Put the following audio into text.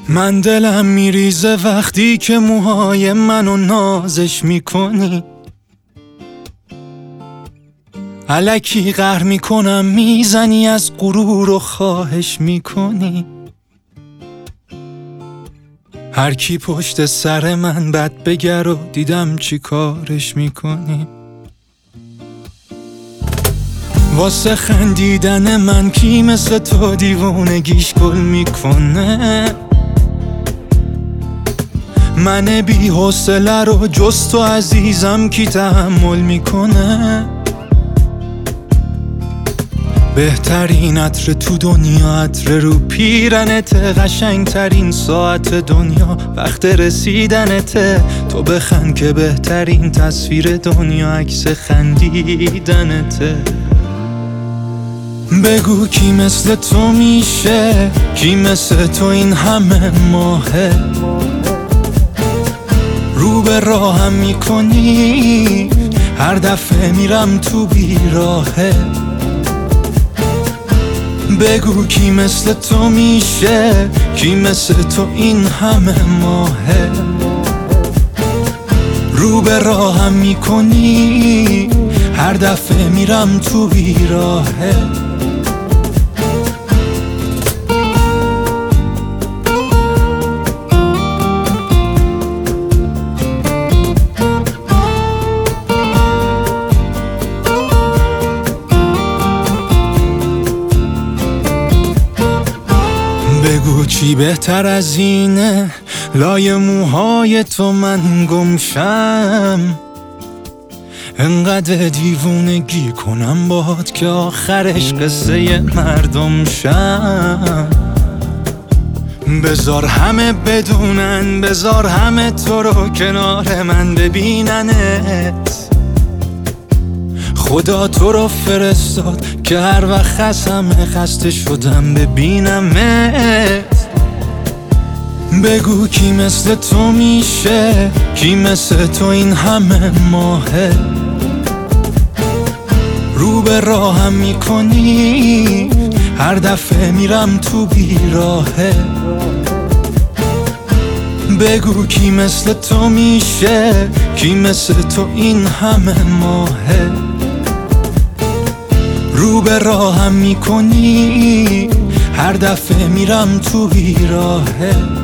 من دلم میریزه وقتی که موهای منو نازش میکنی، الکی قهر میکنم میزنی از غرور و خواهش میکنی. هر کی پشت سر من بد بگر و دیدم چی کارش میکنی. واسه خندیدن من کی مثل تو دیوونگیش گل میکنه. من بی حوصله رو جز تو عزیزم کی تحمل میکنه. بهترین عطر تو دنیا عطر رو پیرنت، قشنگترین ساعت دنیا وقت رسیدنته. تو بخند که بهترین تصویر دنیا عکس خندیدنته. بگو کی مثل تو میشه، کی مثل تو این همه ماهه. رو به راهم میکنی هر دفعه میرم تو بیراهه. بگو کی مثل تو میشه، کی مثل تو این همه ماهه. رو به راهم میکنی هر دفعه میرم تو بیراهه. بگو چی بهتر از اینه لای موهای تو من گمشم. انقدر دیوونگی کنم باهات که آخرش قصه مردم شم. بذار همه بدونن، بذار همه تو رو کنار من ببیننت. خدا تو رو فرستاد که هر وقت خستم خسته شدم ببینمت. بگو کی مثل تو میشه، کی مثل تو این همه ماهه. رو به راهم میکنی هر دفعه میرم تو بیراهه. بگو کی مثل تو میشه، کی مثل تو این همه ماهه. رو به راهم میکنی هر دفعه میرم تو بیراهه.